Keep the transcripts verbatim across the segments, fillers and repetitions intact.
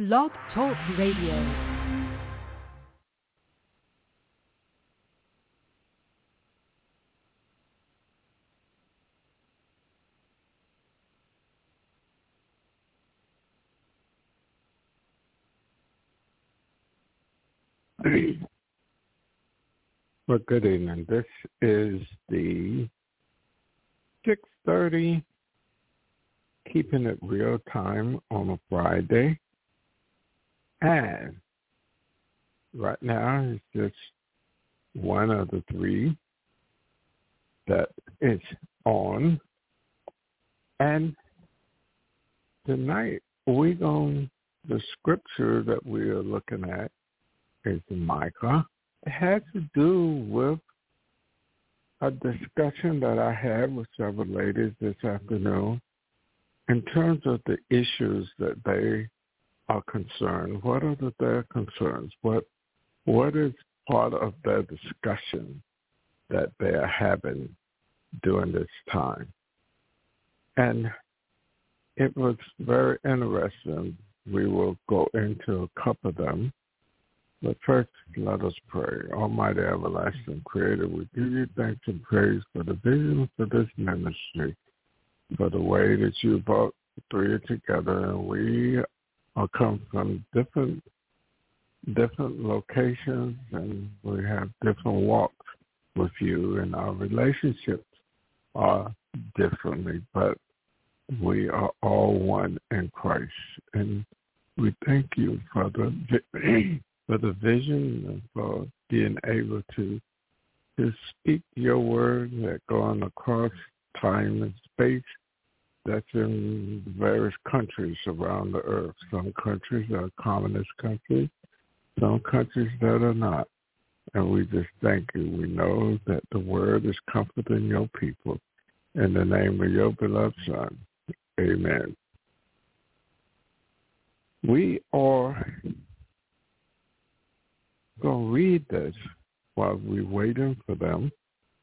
Blog Talk Radio. Well, good evening. This is the six thirty Keeping It Real Time on a Friday. And right now it's just one of the three that is on. And tonight we're going, the scripture that we are looking at is Micah. It has to do with a discussion that I had with several ladies this afternoon in terms of the issues that they are concerned. What are the, their concerns? What What is part of their discussion that they are having during this time? And it was very interesting. We will go into a couple of them. But first, let us pray. Almighty everlasting Creator, we give you thanks and praise for the vision for this ministry, for the way that you brought the three together. And we are come from different different locations, and we have different walks with you, and our relationships are differently, but we are all one in Christ. And we thank you for the for the vision and for being able to to speak your word that going across time and space that's in various countries around the earth. Some countries are communist countries, some countries that are not. And we just thank you. We know that the word is comforting your people. In the name of your beloved Son, amen. We are going to read this while we're waiting for them.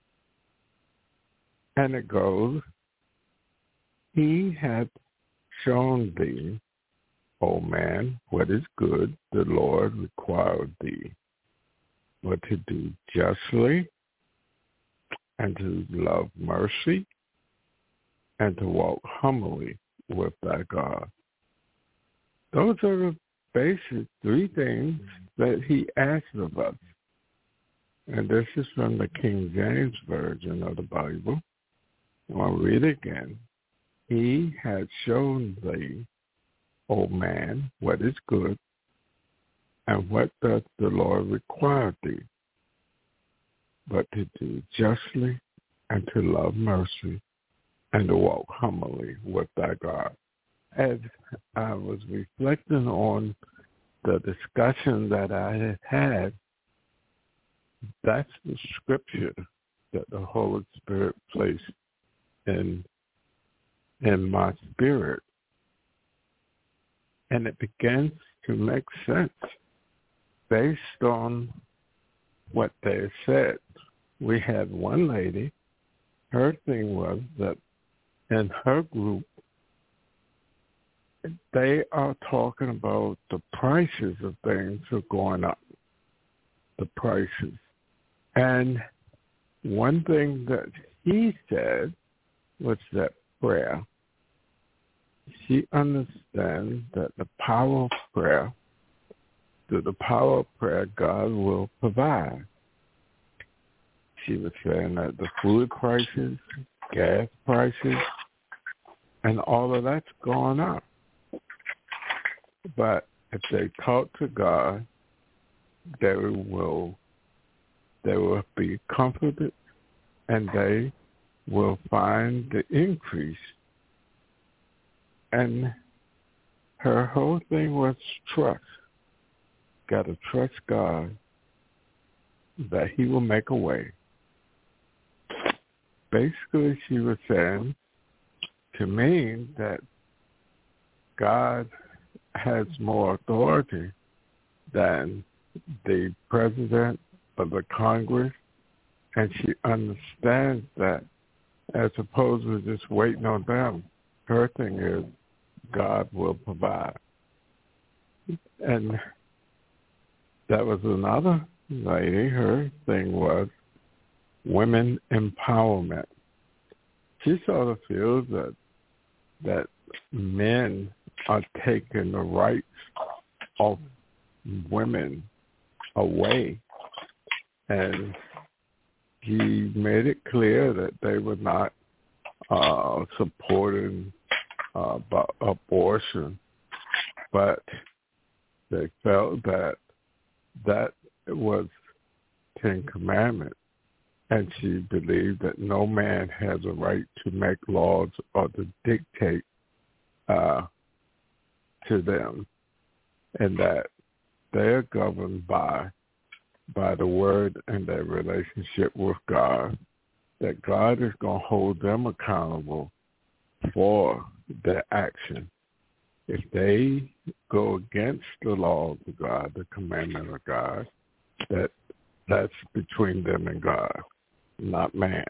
And it goes, He hath shown thee, O man, what is good, the Lord required thee, but to do justly, and to love mercy, and to walk humbly with thy God. Those are the basic three things that he asks of us. And this is from the King James Version of the Bible. I'll read it again. He had shown thee, O man, what is good, and what doth the Lord require thee, but to do justly, and to love mercy, and to walk humbly with thy God. As I was reflecting on the discussion that I had had, that's the scripture that the Holy Spirit placed in in my spirit. And it begins to make sense based on what they said. We had one lady, her thing was that in her group, they are talking about the prices of things are going up, the prices. And one thing that he said was that prayer, she understands that the power of prayer, through the power of prayer, God will provide. She was saying that the food prices, gas prices, and all of that's gone up. But if they talk to God, they will they will be comforted, and they will find the increase. And her whole thing was trust. Got to trust God that he will make a way. Basically, she was saying to me that God has more authority than the president of the Congress, and she understands that as opposed to just waiting on them. Her thing is God will provide. And that was another lady. Her thing was women empowerment. She sort of feels that that men are taking the rights of women away, and he made it clear that they were not uh, supporting uh, abortion, but they felt that that was Ten Commandments, and she believed that no man has a right to make laws or to dictate uh, to them, and that they're governed by by the word and their relationship with God, that God is going to hold them accountable for their action. If they go against the law of God, the commandment of God, that that's between them and God, not man.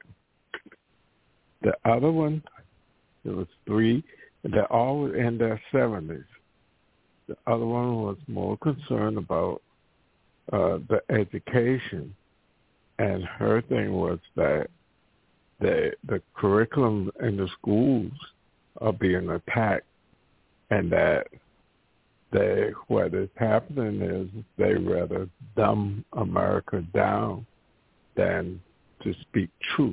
The other one, there was three, they're all in their seventies. The other one was more concerned about uh, the education, and her thing was that the the curriculum in the schools are being attacked, and that they what is happening is they rather dumb America down than to speak truth,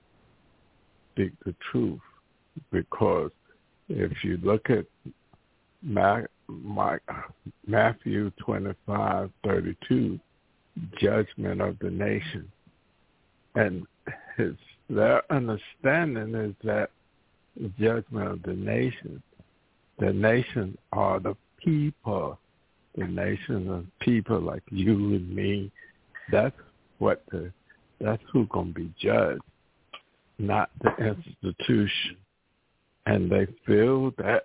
speak the truth, because if you look at Ma- Ma- Matthew twenty-five thirty-two, judgment of the nation, and his their understanding is that the judgment of the nation, the nation are the people, the nation of people like you and me. That's what the that's who's gonna be judged, not the institution. And they feel that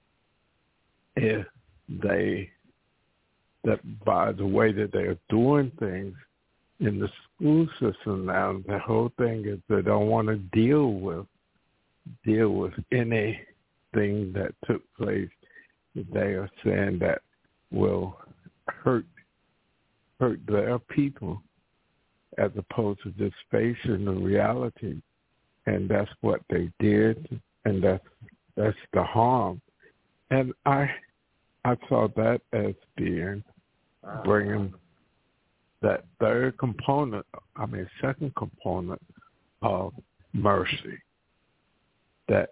if they, that by the way that they're doing things in the school system now, the whole thing is they don't want to deal with, deal with anything that took place. They are saying that will hurt, hurt their people as opposed to just facing the reality. And that's what they did. And that's that's the harm, and I I saw that as being bringing that third component, I mean second component of mercy. That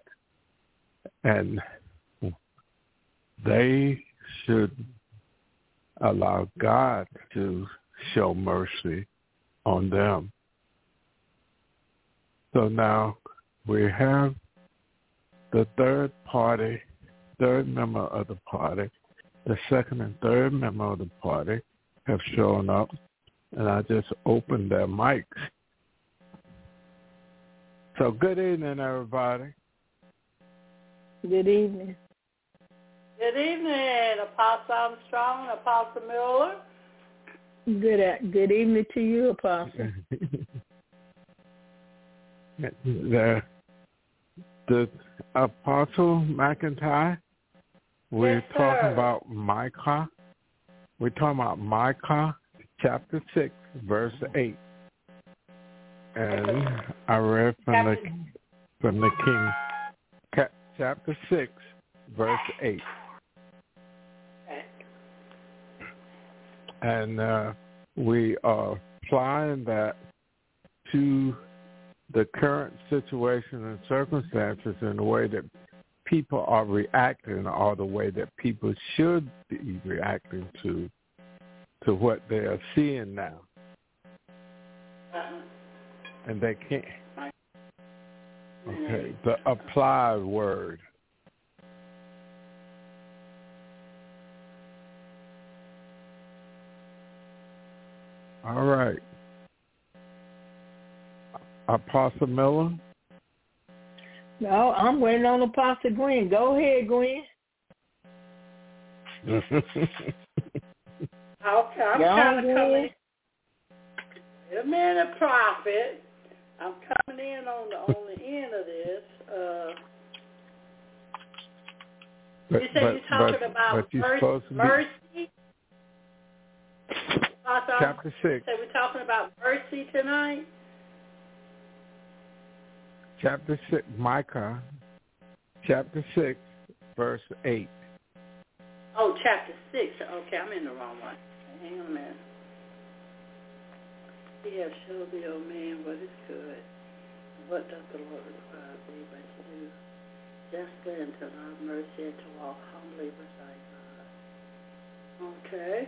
and they should allow God to show mercy on them. So now we have the third party, third member of the party, the second and third member of the party have shown up, and I just opened their mics. So good evening, everybody. Good evening. Good evening, Apostle Armstrong, Apostle Miller. Good good evening to you, Apostle. the, the Apostle McIntyre, we're yes, talking about Micah. We're talking about Micah chapter six, verse eight. And I read from the from the King, chapter six, verse eight. And uh, we are applying that to the current situation and circumstances in the way that people are reacting, or the way that people should be reacting to to what they are seeing now. And they can't. Okay, the applied word. All right. Apostle Miller? No, I'm waiting on Apostle Gwen. Go ahead, Gwen. Okay, I'm kind of coming. A minute, prophet. I'm coming in on the on the end of this. Uh, but, you say but, you're talking but, about but you're mercy, supposed to be, mercy? Apostle, chapter six. So we're talking about mercy tonight? Chapter six, Micah, chapter six, verse eight. Oh, chapter six. Okay, I'm in the wrong one. Hang on a minute. He has showed thee, O man, what is good. What doth the Lord require of thee but to do justly and to love mercy and to walk humbly with thy God. Okay.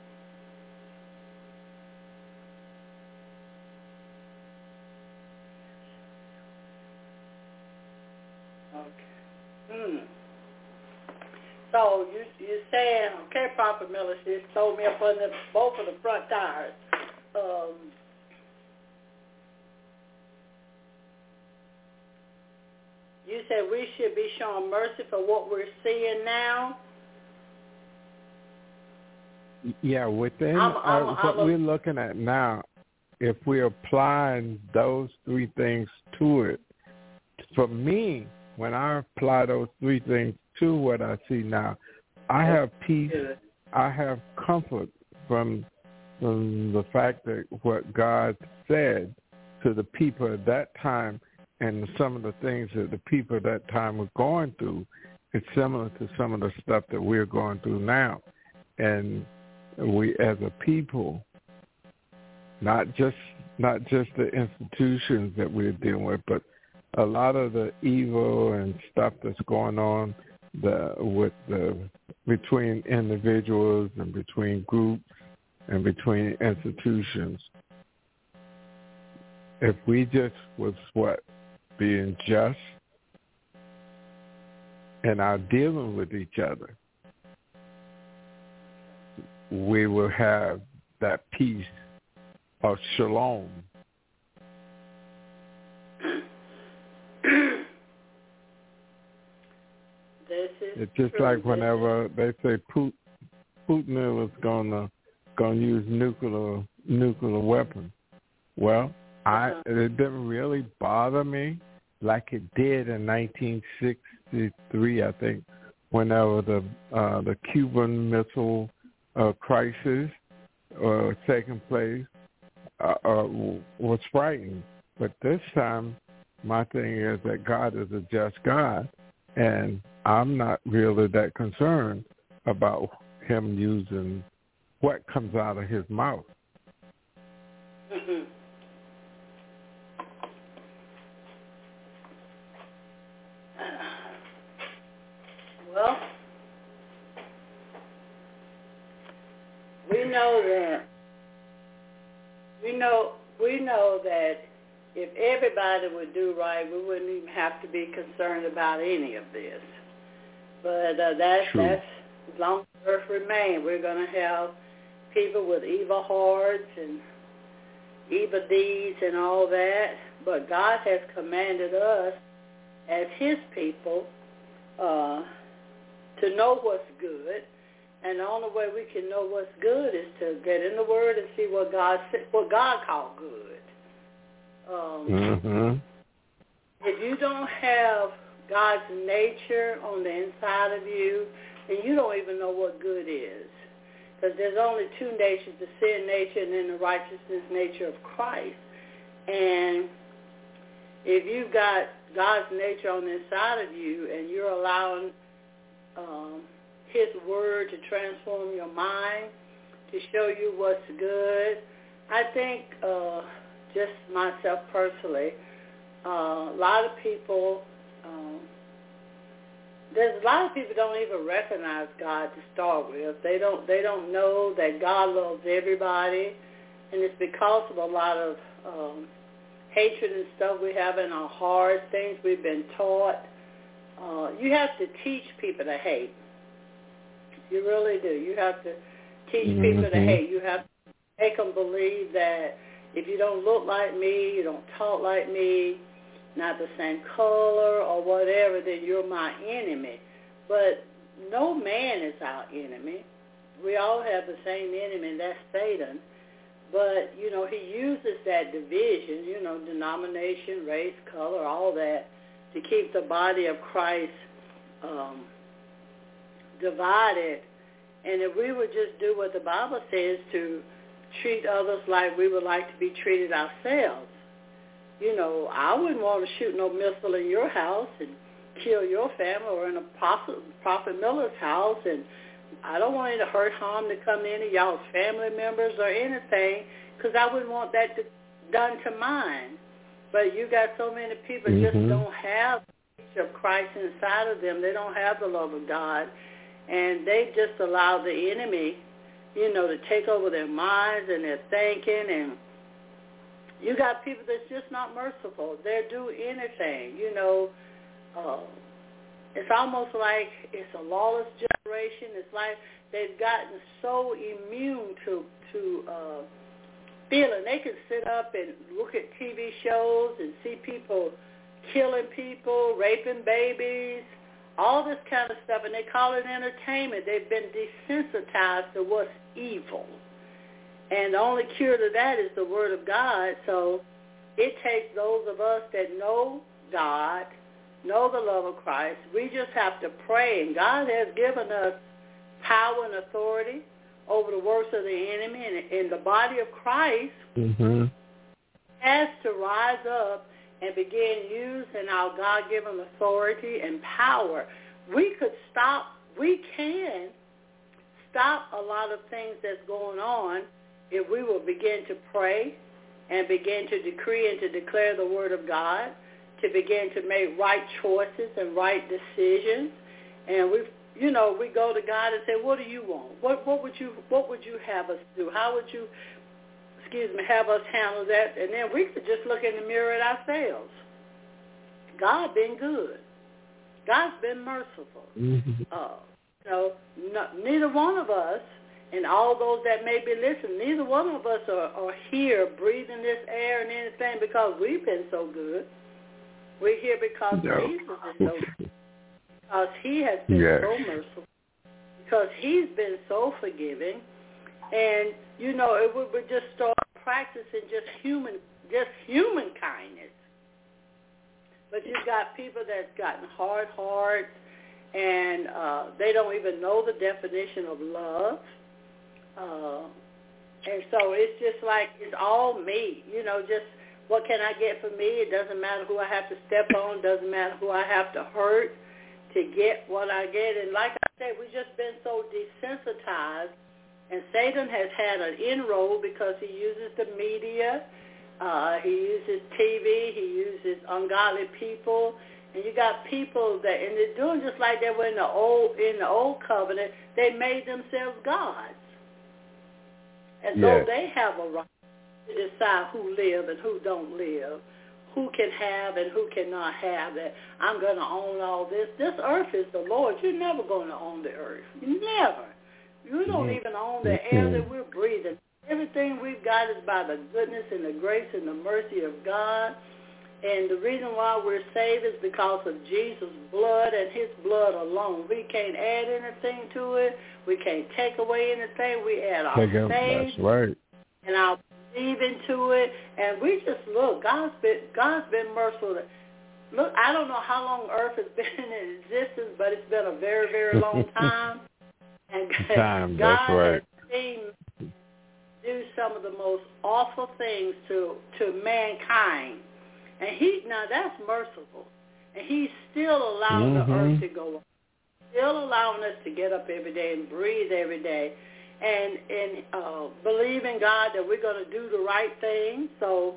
Okay. Hmm. So you you saying, okay, Prophet Miller, she told me up on the, both of the front tires. Um, you said we should be showing mercy for what we're seeing now. Yeah, within I'm, I'm, uh, I'm what a, we're looking at now, if we're applying those three things to it, for me, when I apply those three things to what I see now, I have peace, I have comfort from, from the fact that what God said to the people at that time and some of the things that the people at that time were going through is similar to some of the stuff that we're going through now. And we as a people, not just not just the institutions that we're dealing with, but a lot of the evil and stuff that's going on the with the between individuals and between groups and between institutions. If we just was what being just and our dealing with each other, we will have that peace of shalom. This is it's just true. like whenever they say Putin, Putin was gonna gonna use nuclear nuclear weapons. Well, I uh-huh. it didn't really bother me like it did in nineteen sixty-three, I think, whenever the uh, the Cuban Missile uh, crisis uh, taking place. Uh, uh, was frightened, but this time, my thing is that God is a just God, and I'm not really that concerned about him using what comes out of his mouth. Mm-hmm. Well, we know that we know we know that if everybody would do right, we wouldn't even have to be concerned about any of this. But uh, that's True. that's as long as the earth remains, we're going to have people with evil hearts and evil deeds and all that. But God has commanded us as His people uh, to know what's good. And the only way we can know what's good is to get in the Word and see what God what God called good. Um, mm-hmm. If you don't have God's nature on the inside of you, then you don't even know what good is. Because there's only two natures, the sin nature and then the righteousness nature of Christ. And if you've got God's nature on the inside of you and you're allowing um, His Word to transform your mind, to show you what's good, I think uh, just myself personally, uh, a lot of people, um, there's a lot of people don't even recognize God to start with. They don't. They don't know that God loves everybody, and it's because of a lot of um, hatred and stuff we have in our hearts, things we've been taught. Uh, you have to teach people to hate. You really do. You have to teach mm-hmm. people to hate. You have to make them believe that if you don't look like me, you don't talk like me, not the same color or whatever, then you're my enemy. But no man is our enemy. We all have the same enemy, and that's Satan. But, you know, he uses that division, you know, denomination, race, color, all that, to keep the body of Christ um, divided. And if we would just do what the Bible says to treat others like we would like to be treated ourselves. You know, I wouldn't want to shoot no missile in your house and kill your family, or in a Prophet, Prophet Miller's house, and I don't want any hurt, harm to come to any of y'all's family members or anything, because I wouldn't want that to, done to mine. But you got so many people mm-hmm. just don't have the nature of Christ inside of them. They don't have the love of God, and they just allow the enemy, you know, to take over their minds and their thinking. And you got people that's just not merciful. They'll do anything, you know. Uh, it's almost like it's a lawless generation. It's like they've gotten so immune to to uh, feeling. They can sit up and look at T V shows and see people killing people, raping babies, all this kind of stuff, and they call it entertainment. They've been desensitized to what's evil. And the only cure to that is the Word of God. So it takes those of us that know God, know the love of Christ. We just have to pray, and God has given us power and authority over the works of the enemy, and in the body of Christ mm-hmm. has to rise up and begin using our God-given authority and power. We could stop, we can stop a lot of things that's going on if we will begin to pray and begin to decree and to declare the Word of God, to begin to make right choices and right decisions. And we, you know, we go to God and say, what do you want? What, what would you, what would you have us do? How would you, excuse me, have us handle that? And then we could just look in the mirror at ourselves. God been good. God's been merciful. Mm-hmm. Uh, you know, no, neither one of us, and all those that may be listening, neither one of us are, are here breathing this air and anything because we've been so good. We're here because no. Jesus is so good. Because he has been yes. so merciful. Because he's been so forgiving. And, you know, if we would just start practicing just human, just human kindness. But you've got people that's gotten hard hearts, and uh, they don't even know the definition of love. Uh, and so it's just like, it's all me, you know, just what can I get for me? It doesn't matter who I have to step on. It doesn't matter who I have to hurt to get what I get. And like I said, we've just been so desensitized. And Satan has had an inroad because he uses the media. Uh, he uses T V. He uses ungodly people. And you got people that, and they're doing just like they were in the old, in the old covenant. They made themselves gods. And so yes. they have a right to decide who live and who don't live, who can have and who cannot have that. I'm going to own all this. This earth is the Lord. You're never going to own the earth. Never. You don't even own the air that we're breathing. Everything we've got is by the goodness and the grace and the mercy of God. And the reason why we're saved is because of Jesus' blood and his blood alone. We can't add anything to it. We can't take away anything. We add our faith. That's right. And our believing to it. And we just look, God's been, God's been merciful. Look, I don't know how long earth has been in existence, but it's been a very, very long time. And time, God that's right. has seen do some of the most awful things to, to mankind. And he, now that's merciful. And he's still allowing mm-hmm. the earth to go on. Still allowing us to get up every day and breathe every day. And, and uh, believe in God that we're going to do the right thing. So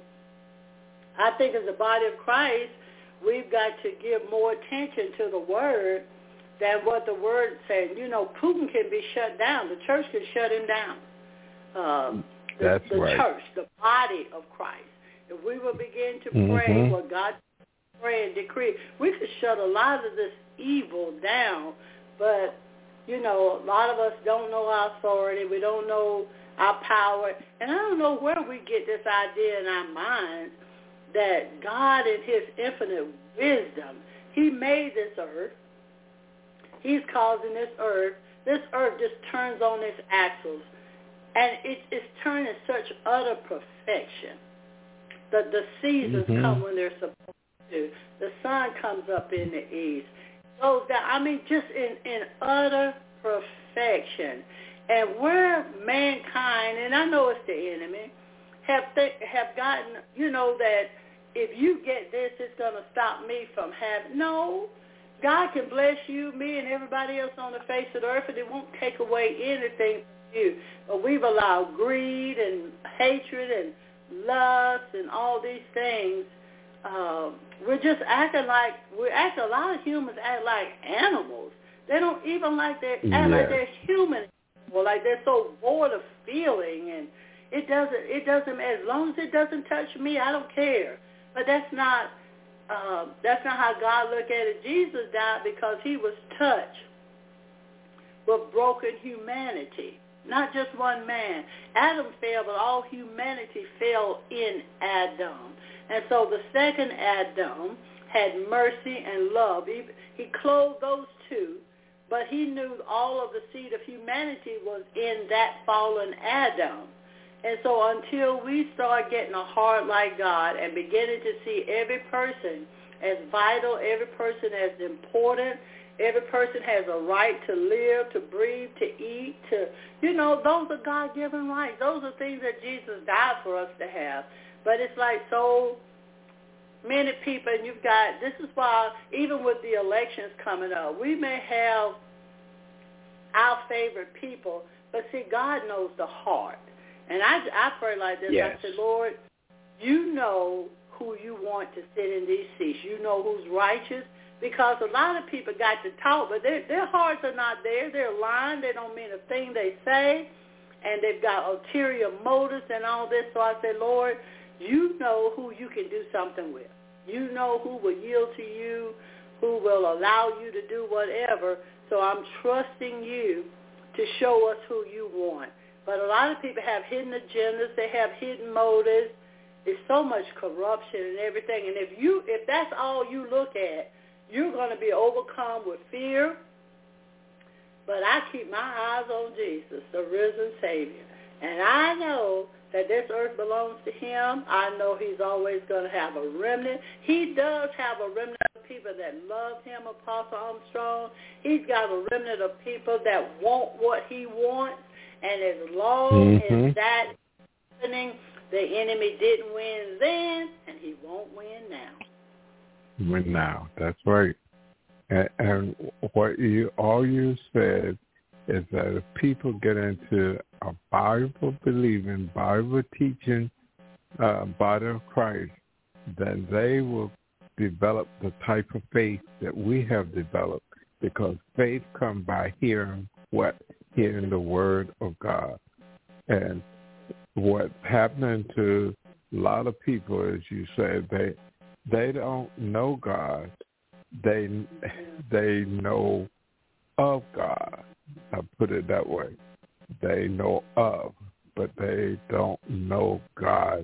I think as the body of Christ, we've got to give more attention to the word than what the word said. You know, Putin can be shut down. The church can shut him down. Um, the, That's the right. church, the body of Christ. If we will begin to pray mm-hmm. what God pray and decree, we could shut a lot of this evil down. But, you know, a lot of us don't know our authority. We don't know our power. And I don't know where we get this idea in our minds that God in his infinite wisdom, he made this earth. He's causing this earth. This earth just turns on its axles. And it, it's turned in such utter perfection. The, the seasons mm-hmm. come when they're supposed to. The sun comes up in the east. Goes down. I mean, just in, in utter perfection. And where mankind, and I know it's the enemy, have th- have gotten, you know, that if you get this, it's going to stop me from having. No, God can bless you, me, and everybody else on the face of the earth, and it won't take away anything from you. But we've allowed greed and hatred and lust and all these things. Uh, we're just acting like, we're acting, a lot of humans act like animals. They don't even like they act yeah. like they're human. Well, like they're so void of feeling, and it doesn't, it doesn't, as long as it doesn't touch me, I don't care. But that's not, uh, that's not how God looked at it. Jesus died because he was touched with broken humanity, not just one man. Adam fell, but all humanity fell in Adam. And so the second Adam had mercy and love. He, he clothed those two, but he knew all of the seed of humanity was in that fallen Adam. And so until we start getting a heart like God and beginning to see every person as vital, every person as important, every person has a right to live, to breathe, to eat, to, you know, those are God-given rights. Those are things that Jesus died for us to have. But it's like so many people, and you've got, this is why even with the elections coming up, we may have our favorite people, but see, God knows the heart. And I, I pray like this. Yes. I say, Lord, you know who you want to sit in these seats. You know who's righteous. Because a lot of people got to talk, but their, their hearts are not there. They're lying. They don't mean a thing they say. And they've got ulterior motives and all this. So I say, Lord, you know who you can do something with. You know who will yield to you, who will allow you to do whatever. So I'm trusting you to show us who you want. But a lot of people have hidden agendas. They have hidden motives. There's so much corruption and everything. And if you, if that's all you look at, you're going to be overcome with fear. But I keep my eyes on Jesus, the risen Savior. And I know that this earth belongs to him. I know he's always going to have a remnant. He does have a remnant of people that love him, Apostle Armstrong. He's got a remnant of people that want what he wants. And as long mm-hmm. as that is happening, the enemy didn't win then, and he won't win now. Win now. That's right. And, and what you all you said is that if people get into a Bible-believing, Bible-teaching uh, body of Christ, then they will develop the type of faith that we have developed, because faith comes by hearing what? Hearing the word of God. And what's happening to a lot of people, as you said, they they don't know God. They they know of God. I put it that way. They know of, but they don't know God's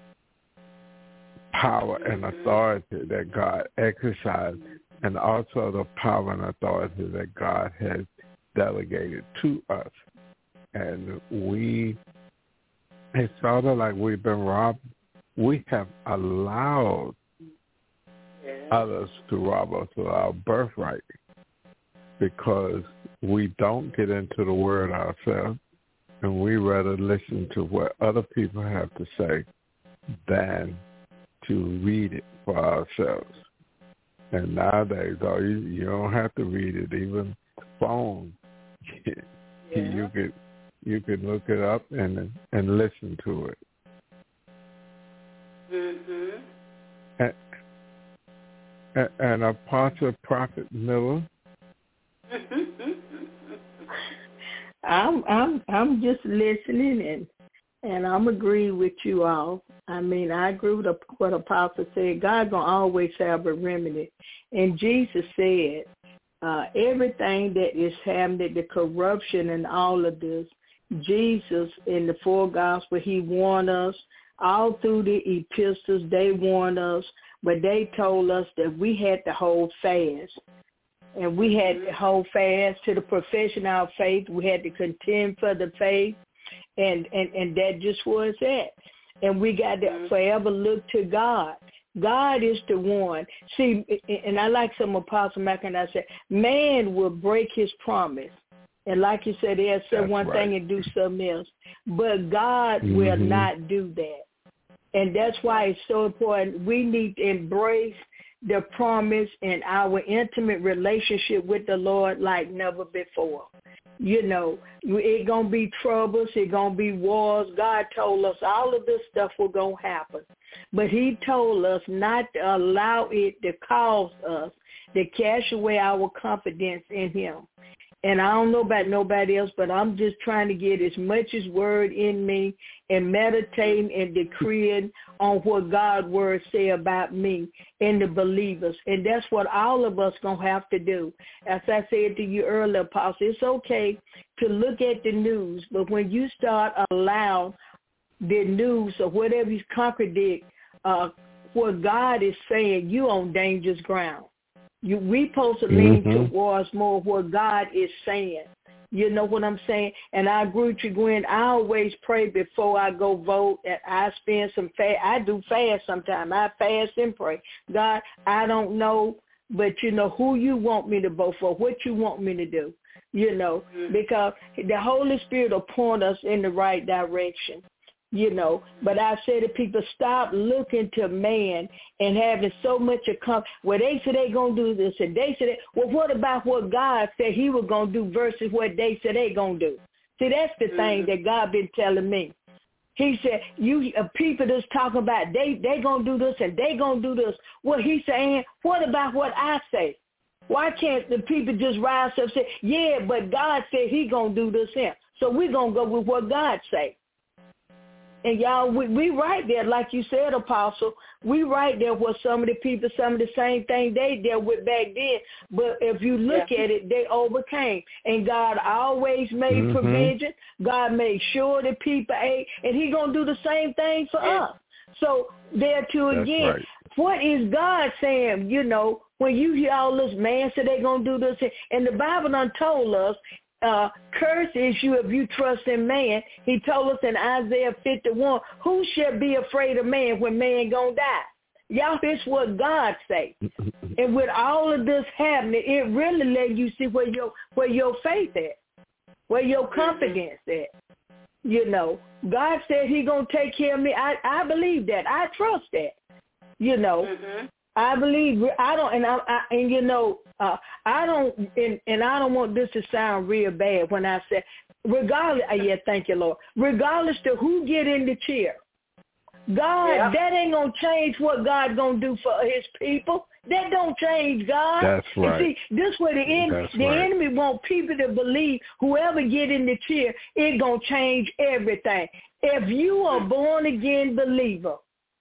power and authority that God exercises, and also the power and authority that God has delegated to us. And we, it's sort of like we've been robbed. We have allowed Yeah. others to rob us of our birthright, because we don't get into the word ourselves, and we rather listen to what other people have to say than to read it for ourselves. And nowadays, oh, you, you don't have to read it. Even phone, Yeah. you could you could look it up and and listen to it. Mhm. And, and, and Apostle Prophet Miller. I'm I'm I'm just listening, and and I'm agreeing with you all. I mean, I agree with what Apostle said. God gonna always have a remedy, and Jesus said, uh, everything that is happening, the corruption and all of this, Jesus in the four gospels, he warned us. All through the epistles, they warned us, but they told us that we had to hold fast. And we had to hold fast to the profession of faith. We had to contend for the faith, and, and, and that just was it. And we got to forever look to God. God is the one. See, and I like some Apostle McIntyre said, man will break his promise. And like you said, they'll say That's one right. thing and do something else. But God mm-hmm. will not do that. And that's why it's so important. We need to embrace the promise in our intimate relationship with the Lord like never before. You know, it going to be troubles. It going to be wars. God told us all of this stuff was going to happen. But he told us not to allow it to cause us to cast away our confidence in him. And I don't know about nobody else, but I'm just trying to get as much as word in me and meditating and decreeing on what God's word say about me and the believers. And that's what all of us going to have to do. As I said to you earlier, Apostle, it's okay to look at the news, but when you start allowing the news or whatever you contradict uh, what God is saying, you on dangerous ground. You, we supposed to lean mm-hmm. towards more of what God is saying. You know what I'm saying? And I agree with you, Gwen. I always pray before I go vote. And I spend some fast. I do fast sometimes. I fast and pray. God, I don't know, but you know who you want me to vote for, what you want me to do, you know, mm-hmm. because the Holy Spirit will point us in the right direction. You know, but I say to people, stop looking to man and having so much of come. Well, they say they're going to do this, and they say that. Well, what about what God said he was going to do versus what they said they're going to do? See, that's the mm-hmm. thing that God been telling me. He said, you uh, people that's talking about they they going to do this and they going to do this. Well, he's saying, what about what I say? Why can't the people just rise up and say, yeah, but God said he going to do this here. So we're going to go with what God say. And y'all, we, we right there, like you said, Apostle, we right there with some of the people, some of the same thing they dealt with back then. But if you look yeah. at it, they overcame. And God always made mm-hmm. provision. God made sure that people ate. And he's going to do the same thing for yeah. us. So there too again, right. what is God saying, you know, when you hear all this, man said they're going to do this. And the Bible done told us, Uh, curse is you if you trust in man. He told us in Isaiah fifty-one, who shall be afraid of man when man gonna die? Y'all, it's what God say. And with all of this happening, it really let you see where your where your faith at, where your confidence at. You know, God said he gonna take care of me. I, I believe that. I trust that. You know. Mm-hmm. I believe I don't, and I, I and you know, uh, I don't, and, and I don't want this to sound real bad when I say, regardless. Uh, yeah, thank you, Lord. Regardless to who get in the chair, God, yeah. that ain't gonna change what God gonna do for His people. That don't change God. That's right. And see, this way the enemy, the right. enemy want people to believe whoever get in the chair, it gonna change everything. If you are born again believer,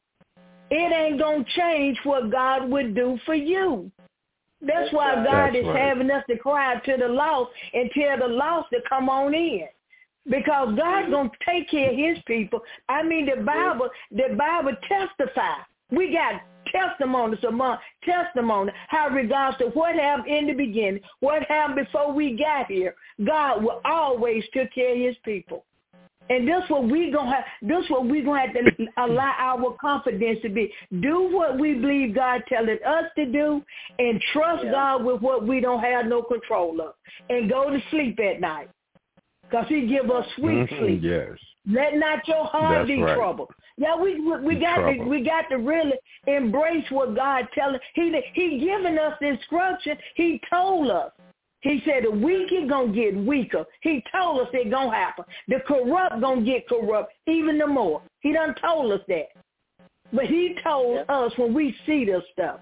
it ain't going to change what God would do for you. That's why God That's is right. having us to cry to the lost and tell the lost to come on in. Because God's going to take care of his people. I mean, the Bible, the Bible testifies. We got testimonies among testimony, how regards to what happened in the beginning, what happened before we got here. God will always take care of his people. And this what we gonna have. This what we gonna have to allow our confidence to be. Do what we believe God telling us to do, and trust yeah. God with what we don't have no control of, and go to sleep at night, cause He give us sweet mm-hmm, sleep. Yes. Let not your heart That's be right. troubled. Yeah, we we, we got to we got to really embrace what God telling. He He giving us the instruction. He told us. He said the weak is going to get weaker. He told us it's going to happen. The corrupt going to get corrupt even the more. He done told us that. But he told yep. us when we see this stuff,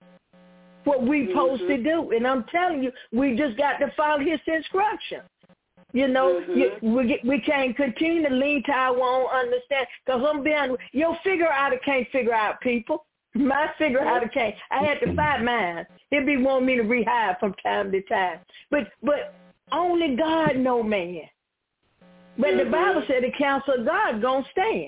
what we supposed mm-hmm. to do. And I'm telling you, we just got to follow his instruction. You know, mm-hmm. you, we get, we can't continue to lean to our own understanding. Because I'm being, your figure out can't figure out people. My figure out it came. I had to fight mine. He'd be wanting me to rehire from time to time. But but only God know man. But mm-hmm. the Bible said the counsel of God gonna stand.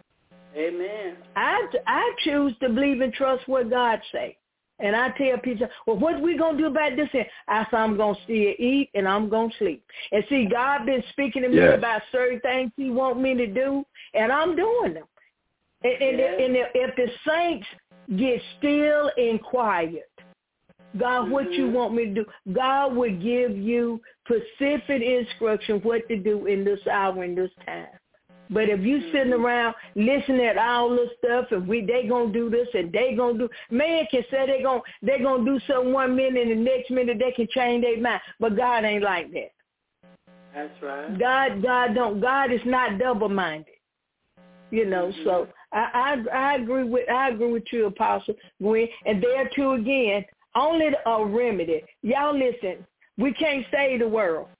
Amen. I, I choose to believe and trust what God say. And I tell people, well, what we going to do about this? I said, I'm going to still eat and I'm going to sleep. And see, God been speaking to me yes. about certain things he want me to do, and I'm doing them. And, and, yes. and if the saints get still and quiet God, mm-hmm. what you want me to do? God would give you specific instruction what to do in this hour, in this time. But if you sitting around listening at all this stuff, and we they gonna do this and they gonna do, man can say they gonna they gonna do something one minute and the next minute they can change their mind. But God ain't like that. That's right. God, God don't. God is not double-minded. You know. Mm-hmm. So I, I I agree with I agree with you, Apostle Gwen. And there too again, only a remedy. Y'all listen. We can't save the world.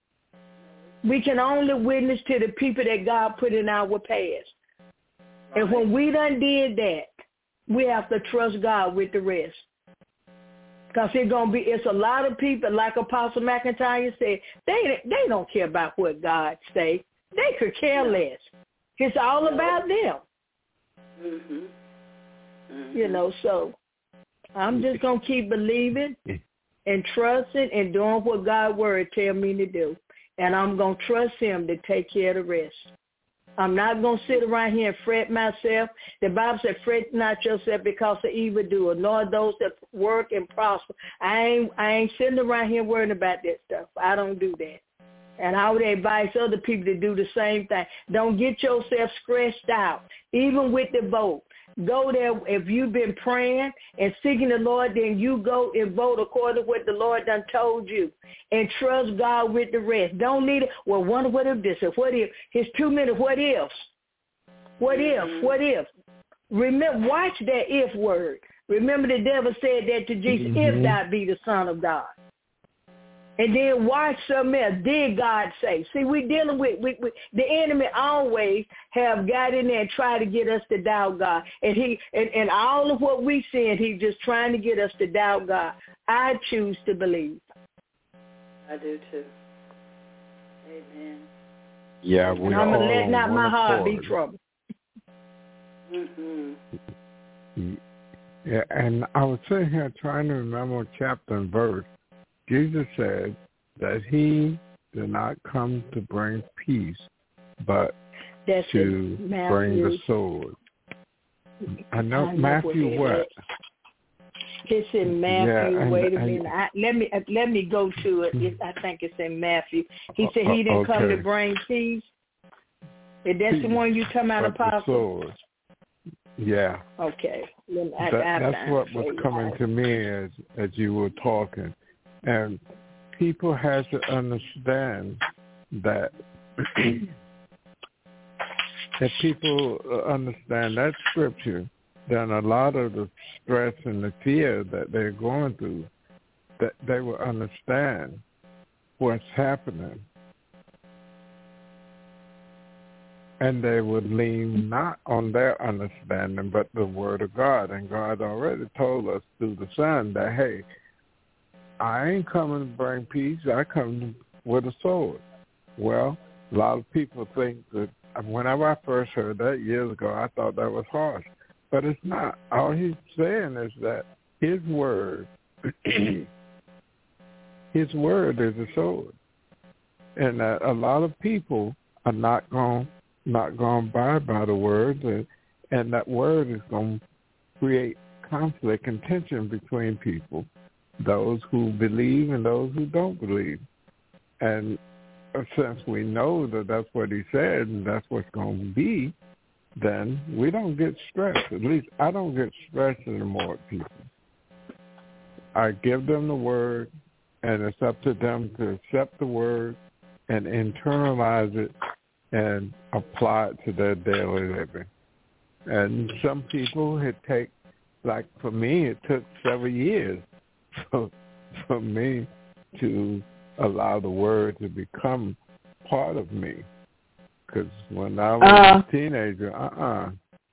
We can only witness to the people that God put in our past. Right. And when we done did that, we have to trust God with the rest. Because it's gonna be it's a lot of people, like Apostle McIntyre said, they they don't care about what God say. They could care less. It's all about them. Mm-hmm. Mm-hmm. You know, so I'm just gonna keep believing and trusting and doing what God's word tell me to do. And I'm going to trust him to take care of the rest. I'm not going to sit around here and fret myself. The Bible said, fret not yourself because of evildoer, nor those that work and prosper. I ain't, I ain't sitting around here worrying about that stuff. I don't do that. And I would advise other people to do the same thing. Don't get yourself stressed out, even with the vote. Go there. If you've been praying and seeking the Lord, then you go and vote according to what the Lord done told you. And trust God with the rest. Don't need it. Well, wonder what if this, what if. It's two minutes. What ifs? What if? What if? Remember, watch that if word. Remember the devil said that to Jesus, mm-hmm. if thou be the Son of God. And then watch something else. Did God say? See, we're dealing with, with, with the enemy always have got in there and tried to get us to doubt God. And he and, and all of what we see, he's just trying to get us to doubt God. I choose to believe. I do too. Amen. Yeah, we and I'm gonna let not my heart be troubled. Mm-hmm. Yeah, and I was sitting here trying to remember chapter and verse. Jesus said that he did not come to bring peace, but That's to bring the sword. I know, I Matthew know what? It's in Matthew. Yeah, and, Wait a and, minute. I, let me let me go to it. it. I think it's in Matthew. He said he didn't okay. come to bring peace. Is that the one you talking about, Apostle? Yeah. Okay. I, that, I, that's I, what I, was coming to me as as you were talking. And people have to understand that if people understand that scripture, then a lot of the stress and the fear that they're going through, that they will understand what's happening. And they would lean not on their understanding, but the word of God. And God already told us through the Son that, hey, I ain't coming to bring peace. I come with a sword. Well, a lot of people think that whenever I first heard that years ago, I thought that was harsh. But it's not. All he's saying is that his word, his word is a sword. And that a lot of people are not going not going to abide by the word. And, and that word is going to create conflict and tension between people. Those who believe and those who don't believe. And since we know that that's what he said and that's what's going to be, then we don't get stressed. At least I don't get stressed anymore at people. I give them the word, and it's up to them to accept the word and internalize it and apply it to their daily living. And some people, it takes, like for me, it took several years For, for me to allow the word to become part of me. Because when I was uh, a teenager, uh-uh.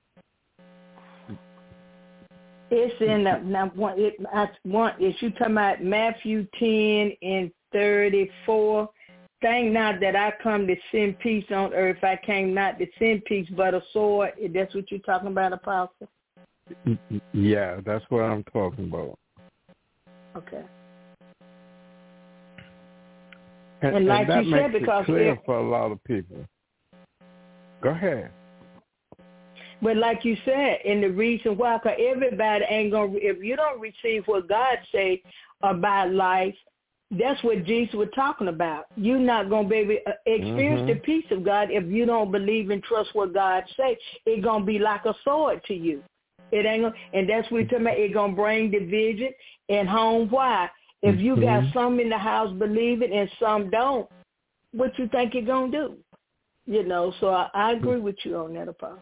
It's in the, now, one, it, I want, is you talking about Matthew ten and thirty-four? Thank not that I come to send peace on earth. I came not to send peace, but a sword. That's what you're talking about, Apostle? Yeah, that's what I'm talking about. Okay. And, and like and that you makes said, because it clear if, for a lot of people. Go ahead. But like you said, and the reason why, because everybody ain't going to, if you don't receive what God say about life, that's what Jesus was talking about. You're not going to be able to experience mm-hmm. the peace of God if you don't believe and trust what God say. It's going to be like a sword to you. It ain't gonna, and that's what we're talking about. It's going to bring division and home. Why? If you got mm-hmm. some in the house believe it and some don't, what you think you're going to do? You know, so I, I agree with you on that, Apostle.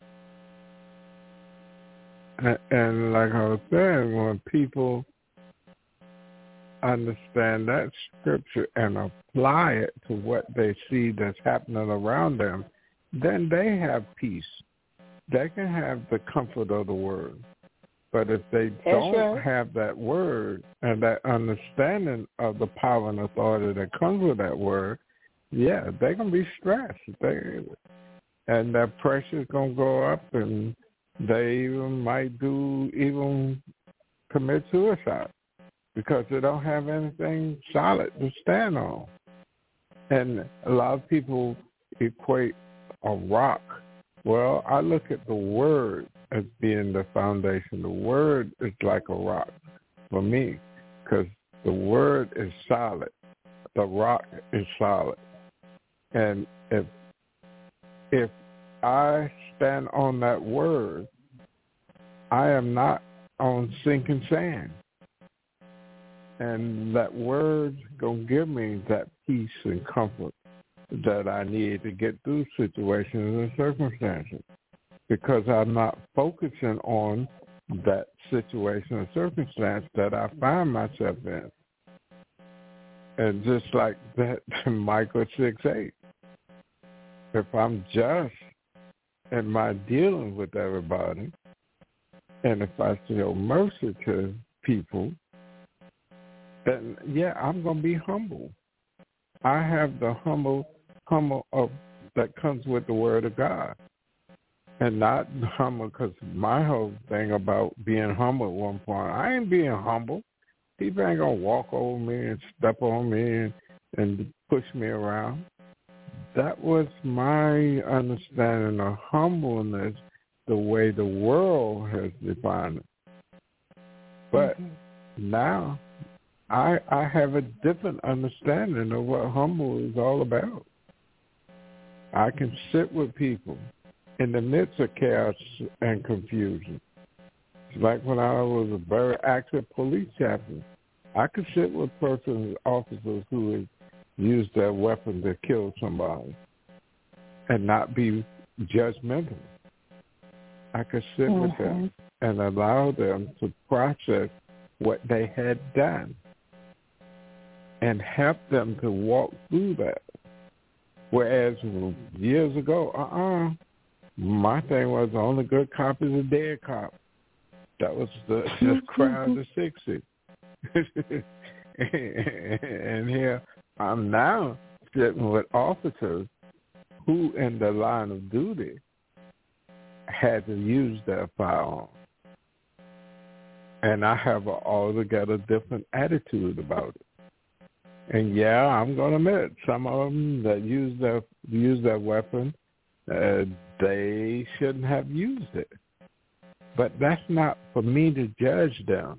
And, and like I was saying, when people understand that scripture and apply it to what they see that's happening around them, then they have peace. They can have the comfort of the word. But if they that's don't right. have that word and that understanding of the power and authority that comes with that word, yeah, they're going to be stressed. They, and their pressure's going to go up, and they even might do, even commit suicide because they don't have anything solid to stand on. And a lot of people equate a rock. Well, I look at the word as being the foundation. The word is like a rock for me because the word is solid. The rock is solid. And if if I stand on that word, I am not on sinking sand. And that word's going to give me that peace and comfort that I need to get through situations and circumstances because I'm not focusing on that situation or circumstance that I find myself in. And just like that, Micah six eight, if I'm just in my dealing with everybody, and if I show mercy to people, then, yeah, I'm going to be humble. I have the humble, humble of that comes with the word of God. And not humble because my whole thing about being humble at one point, I ain't being humble. People ain't going to walk over me and step on me and, and push me around. That was my understanding of humbleness, the way the world has defined it. But mm-hmm. now I I have a different understanding of what humble is all about. I can sit with people in the midst of chaos and confusion. It's like when I was a very active police chaplain. I could sit with persons, officers who had used their weapon to kill somebody and not be judgmental. I could sit mm-hmm. with them and allow them to process what they had done and help them to walk through that. Whereas years ago, uh-uh, my thing was the only good cop is a dead cop. That was the, the cry of the sixties. And here I'm now sitting with officers who in the line of duty had to use their firearm. And I have an altogether different attitude about it. And yeah, I'm going to admit, some of them that use their, use their weapon, uh, they shouldn't have used it. But that's not for me to judge them.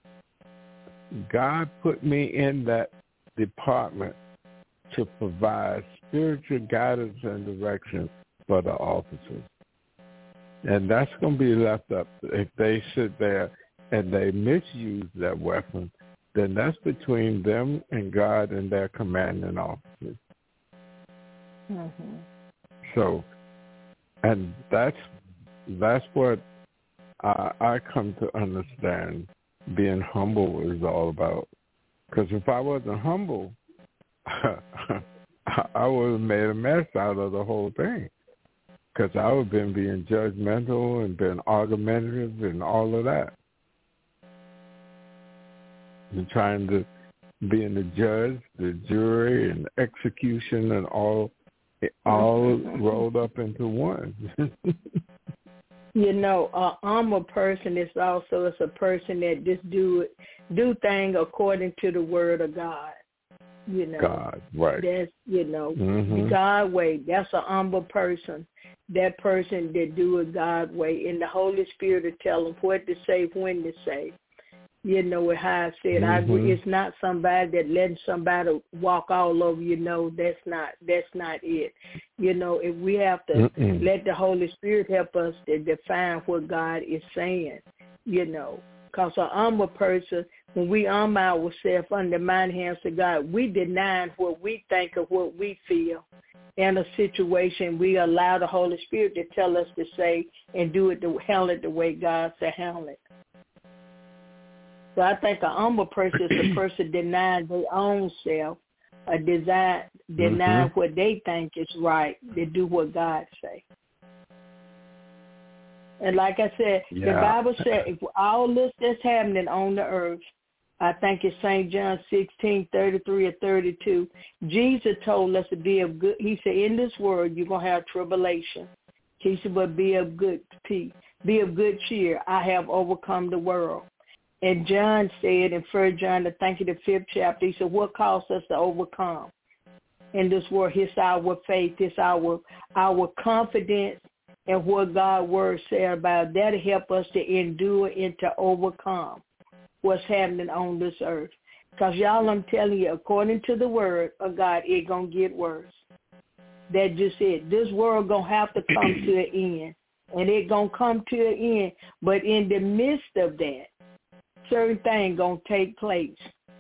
God put me in that department to provide spiritual guidance and direction for the officers. And that's going to be left up. If they sit there and they misuse that weapon, then that's between them and God and their commanding officers. Mm-hmm. So, and that's that's what I, I come to understand being humble is all about. Because if I wasn't humble, I would have made a mess out of the whole thing. Because I would have been being judgmental and been argumentative and all of that. And trying to be in the judge, the jury, and execution and all, all rolled up into one. You know, uh, I'm a person that's also is a person that just do do things according to the word of God. You know, God, right. That's, you know, mm-hmm. the God way. That's an humble person. That person that do it God way. And the Holy Spirit will tell them what to say, when to say. You know, how I said, mm-hmm. I agree. It's not somebody that letting somebody walk all over you. Know, that's not, that's not it. You know, if we have to Mm-mm. let the Holy Spirit help us to define what God is saying, you know. Because an humble person, when we arm ourselves under the mighty hands of God, we deny what we think or what we feel in a situation. We allow the Holy Spirit to tell us to say and do it, to handle it the way God said handle it. So I think an humble person is a person denying their own self, a design, denying mm-hmm. what they think is right, to do what God say. And like I said, yeah. the Bible said, if all this that's happening on the earth, I think it's Saint John sixteen, thirty-three or thirty-two, Jesus told us to be of good. He said, in this world, you're going to have tribulation. He said, but be of good peace. Be of good cheer. I have overcome the world. And John said in First John, I think in the fifth chapter, he said, what caused us to overcome in this world? It's our faith. It's our, our confidence and what God's word said about that'll help us to endure and to overcome what's happening on this earth. Because y'all, I'm telling you, according to the word of God, it's going to get worse. That just it. This world going to have to come to an end. And it's going to come to an end. But in the midst of that, certain things going to take place,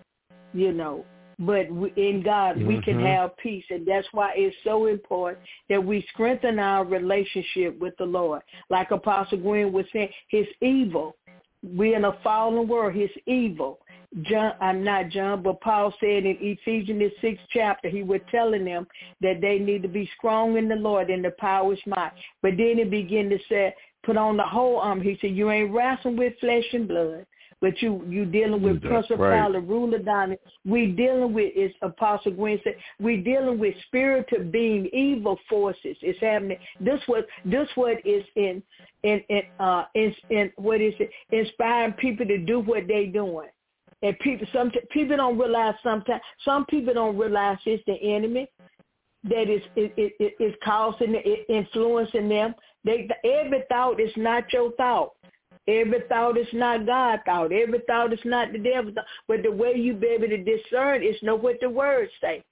you know. But in God, mm-hmm. we can have peace. And that's why it's so important that we strengthen our relationship with the Lord. Like Apostle Gwen was saying, his evil. We're in a fallen world. His evil. John, I'm not John, but Paul said in Ephesians the sixth chapter, he was telling them that they need to be strong in the Lord and the power is might. But then he began to say, put on the whole armor. He said, you ain't wrestling with flesh and blood, but you you dealing with principality, right. ruler down. We dealing with, as Apostle Gwen said, we dealing with spiritual being, evil forces. It's happening. This what this what is in in in uh in, in what is it? Inspiring people to do what they doing. And people, some people don't realize sometimes. Some people don't realize it's the enemy that is it, it, it is causing, it, influencing them. They every thought is not your thought. Every thought is not God's thought. Every thought is not the devil's thought. But the way you be able to discern is know what the words say.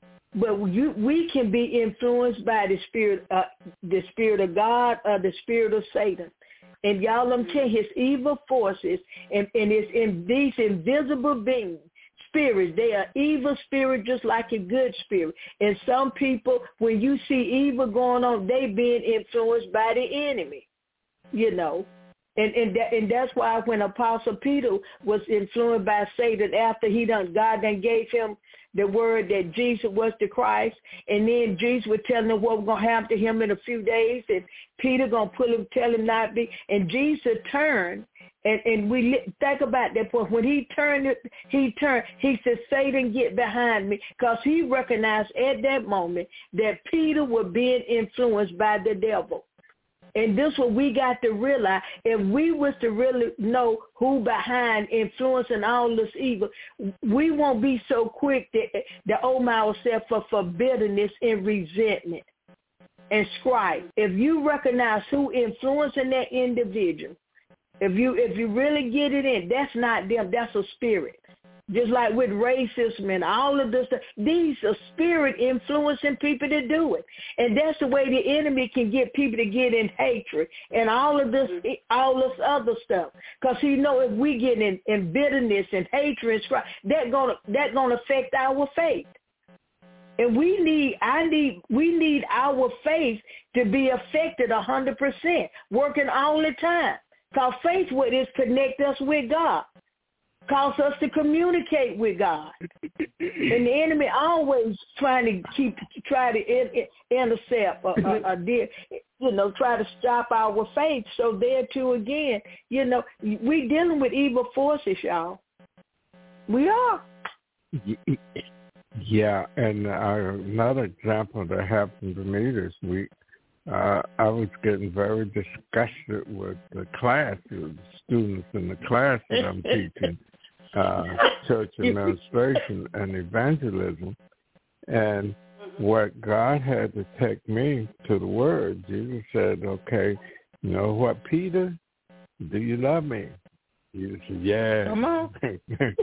But you, we can be influenced by the spirit, uh, the spirit of God or the spirit of Satan. And y'all, I'm telling you, his evil forces and, and it's in these invisible beings, spirits, they are evil spirits just like a good spirit. And some people, when you see evil going on, they being influenced by the enemy, you know. And and, that, and that's why when Apostle Peter was influenced by Satan after he done, God done gave him the word that Jesus was the Christ, and then Jesus was telling him what was going to happen to him in a few days, and Peter going to pull him, tell him not to be, and Jesus turned, and, and we think about that point. When he turned, he turned, he said, Satan, get behind me, because he recognized at that moment that Peter was being influenced by the devil. And this is what we got to realize. If we was to really know who behind influencing all this evil, we won't be so quick to, to own ourselves for, for bitterness and resentment and strife. If you recognize who influencing that individual, if you if you really get it in, that's not them, that's a spirit. Just like with racism and all of this, these are spirit influencing people to do it. And that's the way the enemy can get people to get in hatred and all of this, all this other stuff. Because he know if we get in, in bitterness and hatred and strife, that's gonna that's gonna affect our faith. And we need, I need, we need our faith to be affected a hundred percent, working all the time. Because faith with is connect us with God. Cause us to communicate with God. And the enemy always trying to keep, try to in, in, intercept or, or, or, you know, try to stop our faith. So there too again, you know, we dealing with evil forces, y'all. We are. Yeah, and uh, another example that happened to me this week, uh, I was getting very disgusted with the class, the students in the class that I'm teaching. uh, church administration and evangelism. And what God had to take me to the Word, Jesus said, okay, you know what, Peter, do you love me? He said, yeah. Come on. And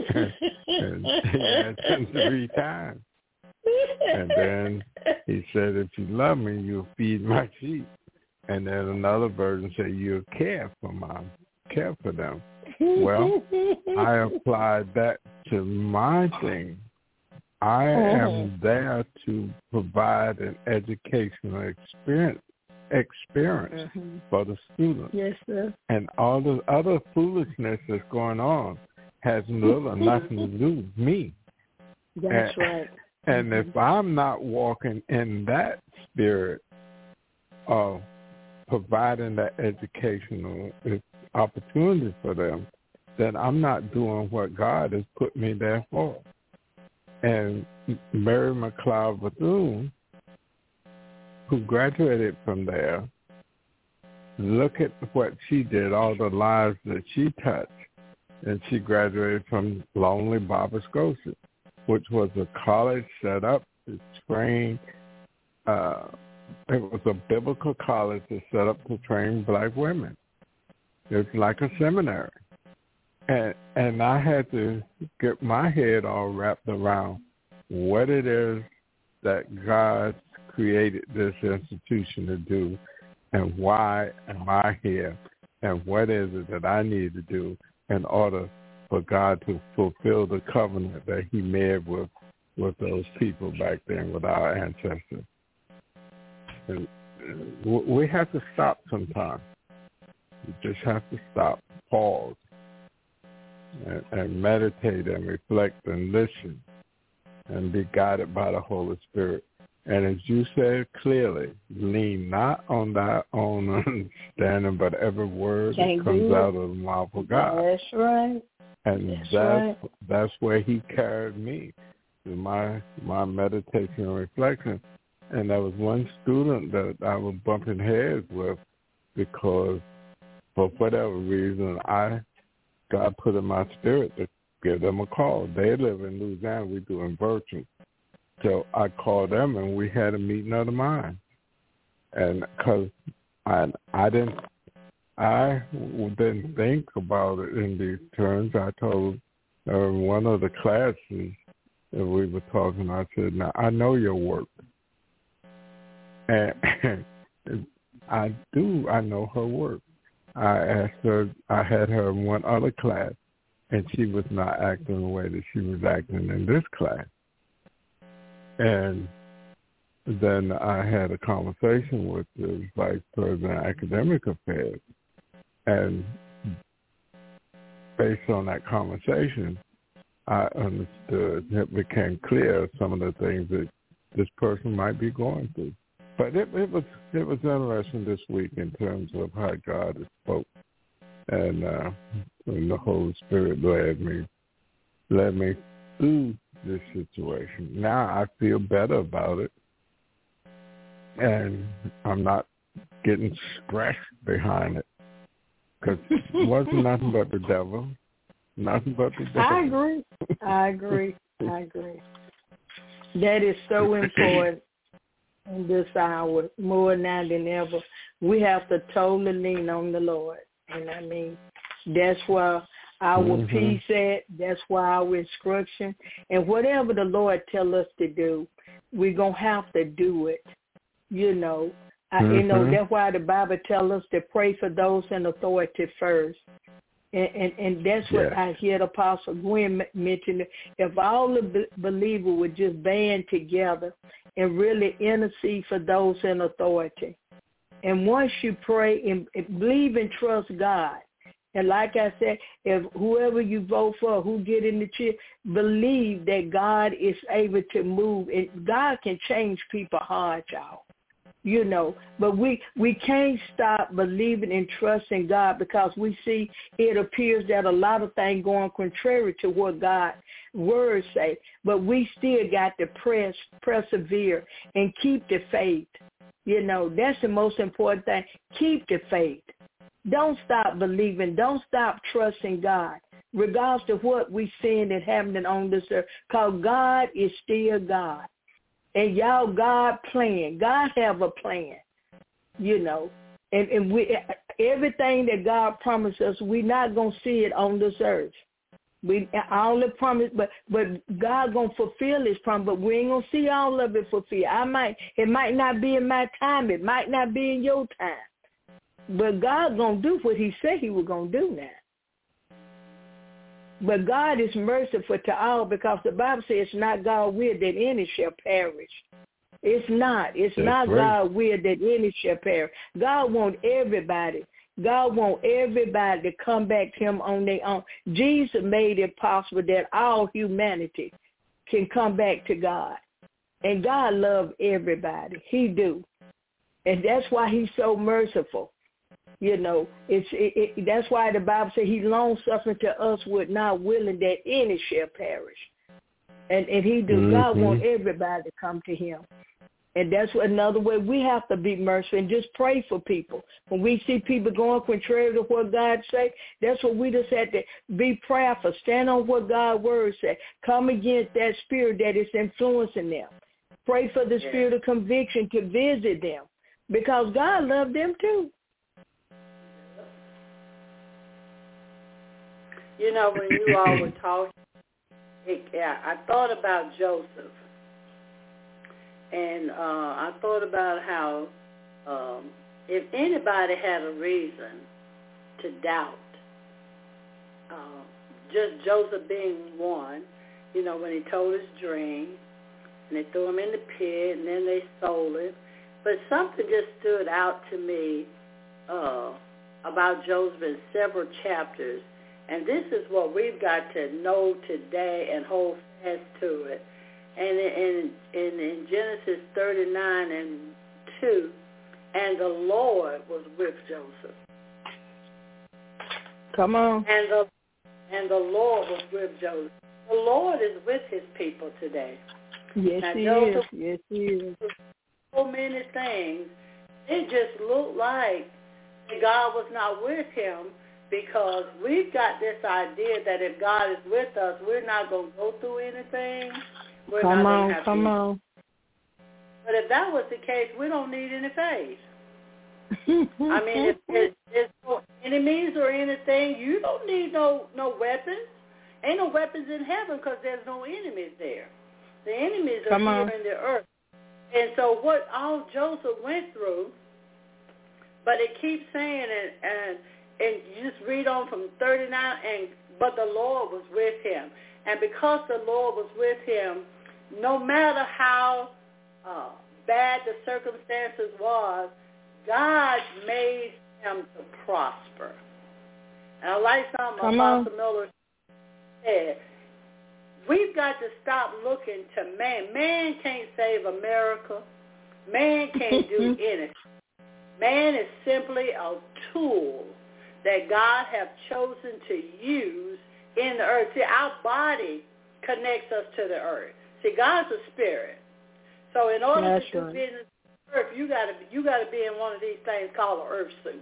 he asked him three times. And then he said, if you love me, you'll feed my sheep. And then another version said, you'll care for my, care for them. Well, I applied that to my thing. I am there to provide an educational experience experience mm-hmm. for the students. Yes, sir. And all the other foolishness that's going on has little or nothing to do with me. That's and, right. And mm-hmm. if I'm not walking in that spirit of providing that educational opportunity for them, then I'm not doing what God has put me there for. And Mary McLeod Bethune, who graduated from there, look at what she did, all the lives that she touched. And she graduated from Lonely Barbara Scotia, which was a college set up to train, uh, it was a biblical college that set up to train black women. It's like a seminary. And and I had to get my head all wrapped around what it is that God created this institution to do, and why am I here, and what is it that I need to do in order for God to fulfill the covenant that he made with, with those people back then, with our ancestors. And we have to stop sometimes. We just have to stop, pause, and, and meditate and reflect and listen and be guided by the Holy Spirit. And as you said clearly, lean not on thy own understanding, but every word Can't that comes out of the mouth of God. That's right. And that's that's, right. that's where he carried me through my, my meditation and reflection. And there was one student that I was bumping heads with because for whatever reason, I God put in my spirit to give them a call. They live in Louisiana. We do in virtual. So I called them, and we had a meeting of the mind. And because I, I didn't, I didn't think about it in these terms. I told uh, one of the classes that we were talking, I said, now, I know your work. And I do, I know her work. I asked her, I had her in one other class, and she was not acting the way that she was acting in this class. And then I had a conversation with the Vice President of Academic Affairs. And based on that conversation, I understood, it became clear some of the things that this person might be going through. But it, it was it was interesting this week in terms of how God has spoke, and, uh, and the Holy Spirit led me led me through this situation. Now I feel better about it, and I'm not getting stressed behind it because it wasn't nothing but the devil, nothing but the devil. I agree. I agree. I agree. That is so important. In this hour, more now than ever, we have to totally lean on the Lord. And I mean, that's where our mm-hmm. peace at, that's where our instruction, and whatever the Lord tell us to do, we're going to have to do it. You know, mm-hmm. I, you know, that's why the Bible tells us to pray for those in authority first. And, and, and that's what yeah. I hear the Apostle Gwen mention. If all the believers would just band together and really intercede for those in authority. And once you pray and, and believe and trust God, and like I said, if whoever you vote for, who get in the chair, believe that God is able to move. And God can change people's hearts, y'all. You know, but we, we can't stop believing and trusting God because we see it appears that a lot of things going contrary to what God's words say. But we still got to press, persevere, and keep the faith. You know, that's the most important thing. Keep the faith. Don't stop believing. Don't stop trusting God. regardless of what we seeing and happening on this earth, because God is still God. And y'all, God plan. God have a plan, you know. And, and we everything that God promised us, we're not going to see it on this earth. We all the promise, but but God gonna fulfill His promise, but we ain't gonna see all of it fulfilled. I might, it might not be in my time, it might not be in your time, but God gonna do what He said He was gonna do now. But God is merciful to all, because the Bible says it's not God will that any shall perish. It's not. It's That's not right. God will that any shall perish. God wants everybody. God wants everybody to come back to Him on their own. Jesus made it possible that all humanity can come back to God. And God loves everybody. He do. And that's why He's so merciful. You know, it's it, it, that's why the Bible says He long-suffering to us, with not willing that any shall perish. And, and He do. Mm-hmm. God wants everybody to come to Him. And that's what, another way we have to be merciful and just pray for people. When we see people going contrary to what God say, that's what we just have to be prayerful. Stand on what God's word say. Come against that spirit that is influencing them. Pray for the spirit of conviction to visit them, because God loved them too. You know, when you all were talking, it, yeah, I thought about Joseph. And uh, I thought about how um, if anybody had a reason to doubt, uh, just Joseph being one, you know, when he told his dream, and they threw him in the pit, and then they sold him. But something just stood out to me uh, about Joseph in several chapters, and this is what we've got to know today and hold fast to it. And in, in, in Genesis thirty-nine and two, and the Lord was with Joseph. Come on. And the and the Lord was with Joseph. The Lord is with His people today. Yes, now, He Joseph, is. Yes, He is. So many things. It just looked like God was not with him, because we've got this idea that if God is with us, we're not going to go through anything. We're come not on, have come to. on. But if that was the case, we don't need any faith. I mean, if there's, there's no enemies or anything, you don't need no, no weapons. Ain't no weapons in heaven, because there's no enemies there. The enemies are come here on. in the earth. And so what all Joseph went through, but it keeps saying, and, and, and you just read on from thirty-nine, and but the Lord was with him. And because the Lord was with him, no matter how uh, bad the circumstances was, God made him to prosper. And I like something Apostle Miller said. We've got to stop looking to man. Man can't save America. Man can't do anything. Man is simply a tool that God has chosen to use in the earth. See, our body connects us to the earth. See, God's a spirit. So in order That's to do right. business on the earth, you got to you got to be in one of these things called an earth suit.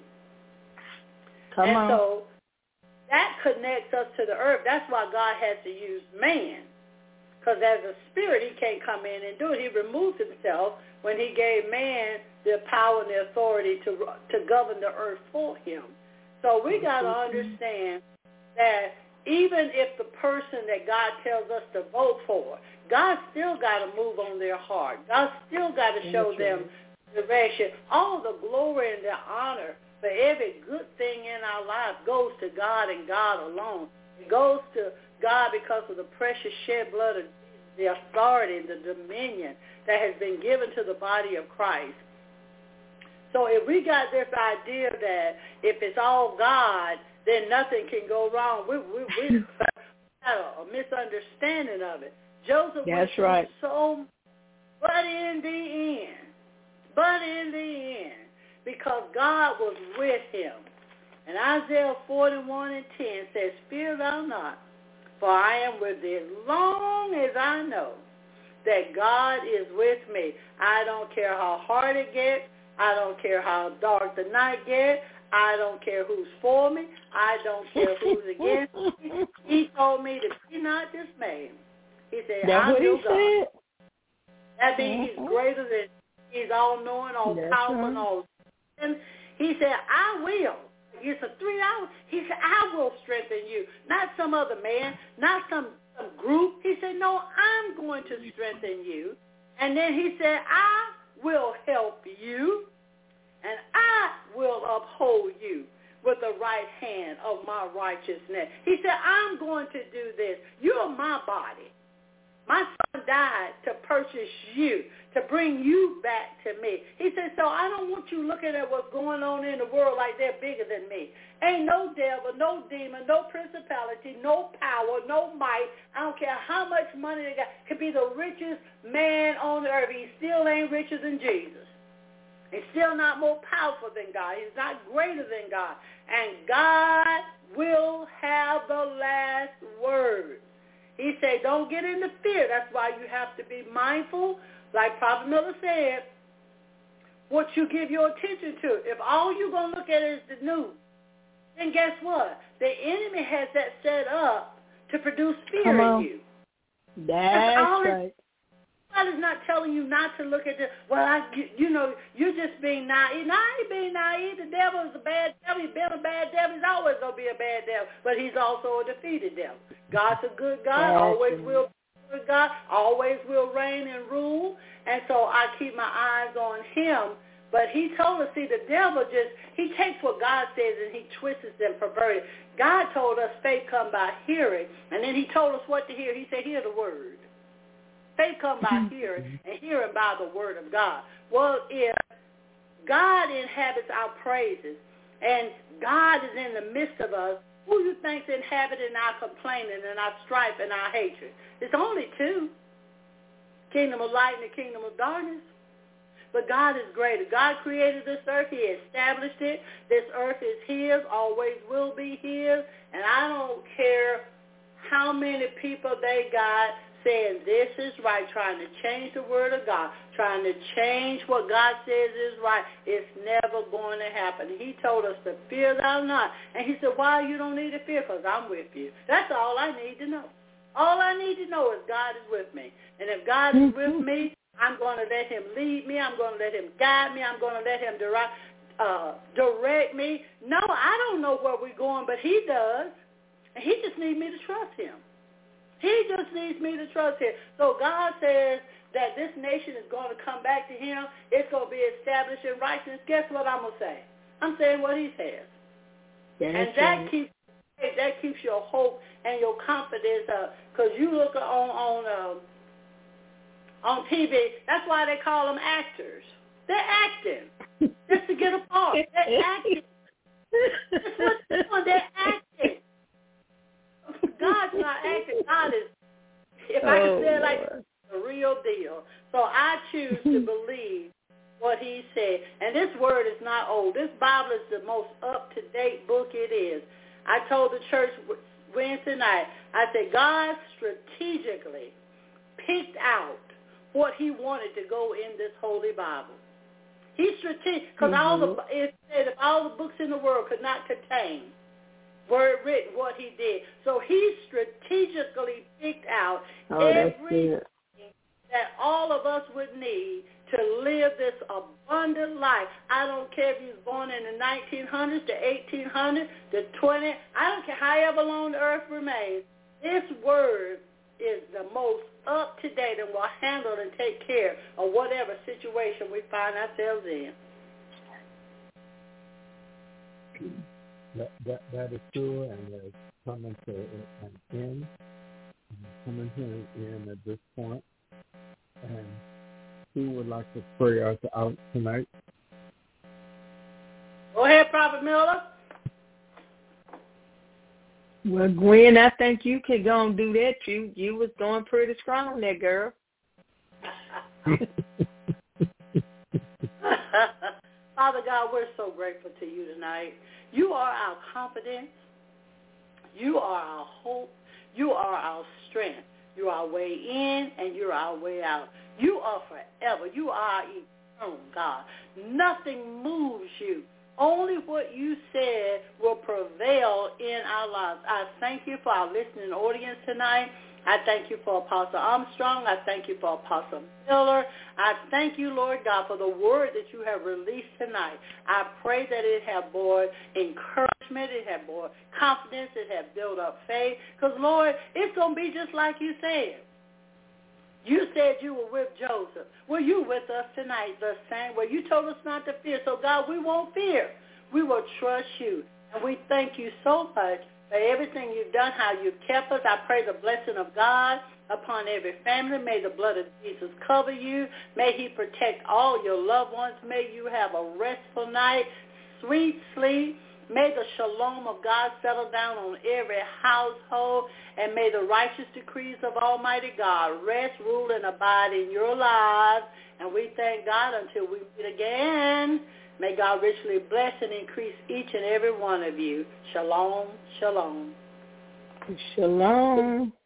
Come and on. so that connects us to the earth. That's why God has to use man. Because as a spirit, he can't come in and do it. He removed himself when he gave man the power and the authority to to govern the earth for him. So we got to understand that even if the person that God tells us to vote for, God still got to move on their heart. God still got to show them direction. All the glory and the honor for every good thing in our lives goes to God and God alone. It goes to God because of the precious shed blood of the authority and the dominion that has been given to the body of Christ. So if we got this idea that if it's all God, then nothing can go wrong, we we, we had a, a misunderstanding of it. Joseph That's went right. so, but in the end, but in the end, because God was with him. And Isaiah forty-one and ten says, "Fear thou not, for I am with thee, as long as I know that God is with me. I don't care how hard it gets. I don't care how dark the night gets. I don't care who's for me. I don't care who's against me. He told me to be not dismayed. He said, That's I'm what your he God. said. That means Mm-hmm. he's greater than, he's all-knowing, all-powerful, right. and all. And he said, I will. It's a three hours. He said, I will strengthen you. Not some other man, not some, some group. He said, no, I'm going to strengthen you. And then he said, I will help you, and I will uphold you with the right hand of my righteousness. He said, I'm going to do this. You're my body. My son died to purchase you, to bring you back to me. He said, so I don't want you looking at what's going on in the world like they're bigger than me. Ain't no devil, no demon, no principality, no power, no might. I don't care how much money they got. Could be the richest man on earth. He still ain't richer than Jesus. He's still not more powerful than God. He's not greater than God. And God will have the last word. He said, don't get into fear. That's why you have to be mindful, like Prophet Miller said, what you give your attention to. If all you're going to look at is the news, then guess what? The enemy has that set up to produce fear in you. That's, That's right. God is not telling you not to look at this. Well, I, you, you know, you're just being naive. No, I ain't being naive. The devil is a bad devil. He's been a bad devil. He's always going to be a bad devil. But he's also a defeated devil. God's a good God. Awesome. Always will be a good God. Always will reign and rule. And so I keep my eyes on him. But he told us, see, the devil just, he takes what God says and he twists it and perverts it. God told us faith come by hearing. And then he told us what to hear. He said, hear the word. Faith come by hearing, and hearing by the word of God. Well, if God inhabits our praises, and God is in the midst of us, who you think's inhabiting our complaining and our strife and our hatred? It's only two. Kingdom of light and the kingdom of darkness. But God is greater. God created this earth. He established it. This earth is his, always will be his. And I don't care how many people they got saying this is right, trying to change the word of God, trying to change what God says is right. It's never going to happen. He told us to fear thou not. And he said, why you don't need to fear? Because I'm with you. That's all I need to know. All I need to know is God is with me. And if God is with me, I'm going to let him lead me. I'm going to let him guide me. I'm going to let him direct, uh, direct me. No, I don't know where we're going, but he does. And he just needs me to trust him. He just needs me to trust him. So God says that this nation is going to come back to him. It's going to be established in righteousness. Guess what I'm going to say? I'm saying what he says. That's and that right. keeps that keeps your hope and your confidence up. Because you look on on um, on T V, that's why they call them actors. They're acting. Just to get a part. They're acting. That's what they're doing. They're acting. God's not acting. God is, if I can say it like this, the real deal. So I choose to believe what he said. And this word is not old. This Bible is the most up-to-date book it is. I told the church Wednesday night, I said, God strategically picked out what he wanted to go in this Holy Bible. He strategic, because mm-hmm. all the, it said if all the books in the world could not contain word written what he did. So he strategically picked out oh, everything that all of us would need to live this abundant life. I don't care if he was born in the nineteen hundreds, the eighteen hundreds, the twenty, I don't care however long the earth remains. This word is the most up to date and will handle and take care of whatever situation we find ourselves in. That, that, that is true, and it's coming to an end. Coming to an end at this point. And who would like to pray us out tonight? Go ahead, Prophet Miller. Well, Gwen, I think you could go and do that. You you was going pretty strong there, girl. Father God, we're so grateful to you tonight. You are our confidence. You are our hope. You are our strength. You are our way in and you're our way out. You are forever. You are eternal, God. Nothing moves you. only what you said will prevail in our lives. I thank you for our listening audience tonight. I thank you for Apostle Armstrong. I thank you for Apostle Miller. I thank you, Lord God, for the word that you have released tonight. I pray that it have brought encouragement, it have brought confidence, it have built up faith. Because, Lord, it's going to be just like you said. You said you were with Joseph. Well, you with us tonight, the same way. You told us not to fear. So, God, we won't fear. We will trust you. And we thank you so much for everything you've done, how you've kept us. I pray the blessing of God upon every family. May the blood of Jesus cover you. May he protect all your loved ones. May you have a restful night, sweet sleep. May the shalom of God settle down on every household, and may the righteous decrees of Almighty God rest, rule, and abide in your lives. And we thank God until we meet again. May God richly bless and increase each and every one of you. Shalom, shalom. Shalom.